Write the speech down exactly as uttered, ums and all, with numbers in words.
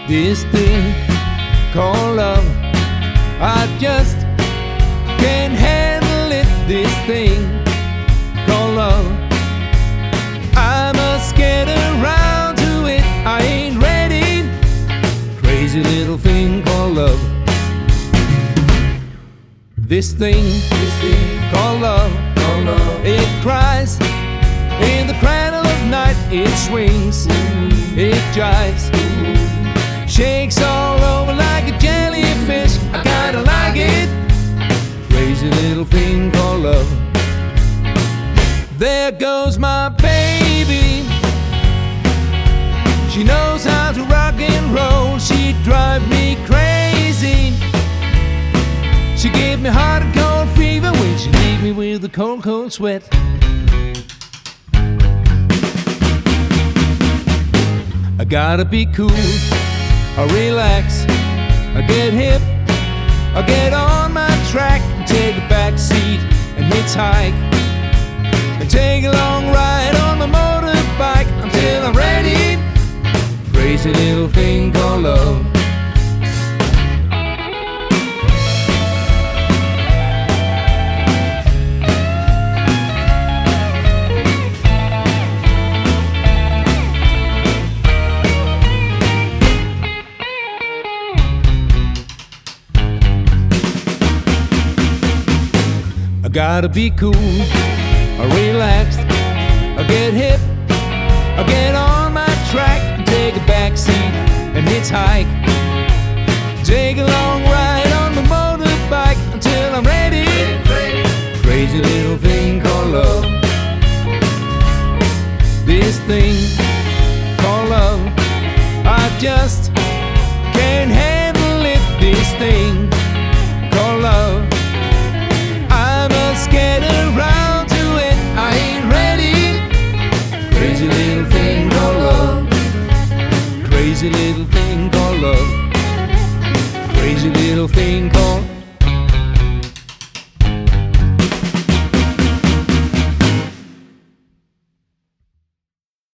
This thing called love, I just can't handle it. This thing called love, I must get around to it. I ain't ready. Crazy little thing called love. This thing, this thing called love, called love, it cries in the cradle of night. It swings, it jives, shakes all over like a jellyfish. I kinda like it. Crazy little thing called love. There goes my baby. She knows how to rock and roll. She drives me crazy. She gave me hot and cold fever when she leave me with a cold, cold sweat. I gotta be cool, I relax, I get hip, I get on my track and take a back seat and hitchhike and take a long ride on my motorbike until I'm ready. Crazy little thing called love. I gotta be cool, I relax, I get hip, I get on my track and take a back seat and hitchhike, take a long ride on the motorbike until I'm ready. Crazy little thing called love. This thing called love, I just can't handle it. This thing called love, get around to it. I ain't ready. Crazy little thing called love. Crazy little thing called love. Crazy little thing called